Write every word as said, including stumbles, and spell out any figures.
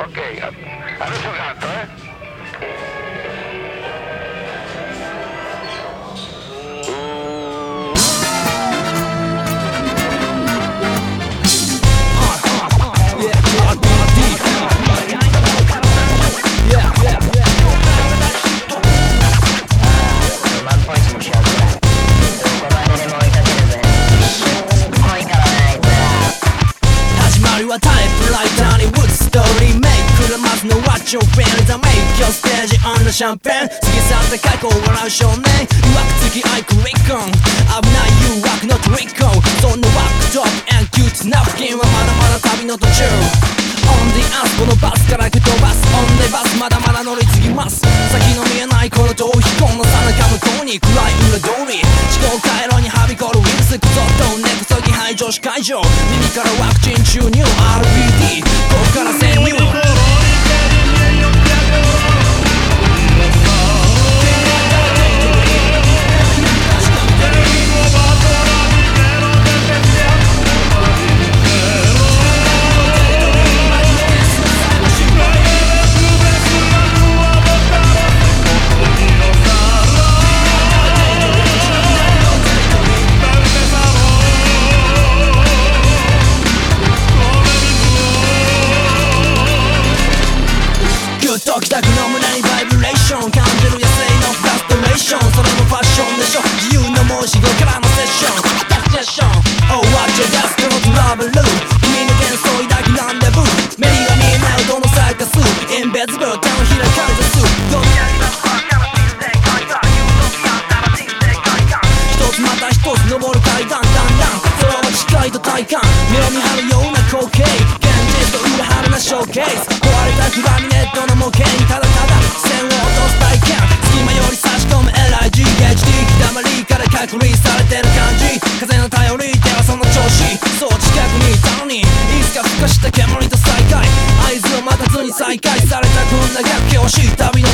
Ok, adesso canto, eh? タイプライターに Wood Story Make 車ますの Watch your friend The make your stage on the champagne 過ぎ去った過去を笑う少年いわくつき I click on 危ない誘惑のトリックそんなワークトップ and cute ナプキンはまだまだ旅の途中 On the ass このバスから吹き飛ばす On the bus まだまだ乗り継ぎます先の見えないこの逃避行のさなか向こうに暗い裏通り思考回路にはびこるウイルスクソと根こそぎ排除し会場耳からワクチン注入 アールビーディー ここから潜入時々の胸にバイブレーション感じる野生のフラストレーションそれもファッションでしょ自由な申し子からのセッションセッション Oh watch your desk このトラブル君の幻想抱きランデブー目には見えないどのサーカスインベズブル手のひらかいですどみやりますばっかな人生海岸ユートピアンなら人生海岸一つまた一つ登る階段だんだんそれは近いと体感目を見張るような光景現実と裏腹なショーケース壊れたフラミネットの模型にただただ線を落とす体験隙間より差し込む エルアイジーエイチディー 黙りから隔離されてる感じ風の頼りではその調子そう近くにいたのにいつか孵化した煙と再会合図を待たずに再会されたこんな逆境しい旅の